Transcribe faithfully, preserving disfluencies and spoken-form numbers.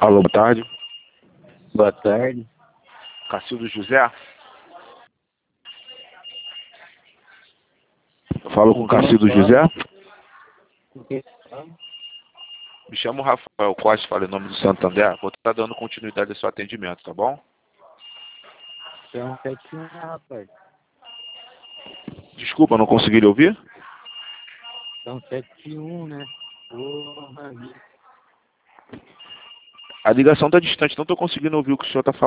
Alô, boa tarde. Boa tarde. Cacildo José? Falo com Cacildo José? Me chamo Rafael Costa, falo em nome do Santander. Vou estar dando continuidade ao seu atendimento, tá bom? É um sete um, né, rapaz? Desculpa, não consegui lhe ouvir? É um sete um, né? Porra, A ligação está distante, não estou conseguindo ouvir o que o senhor está falando.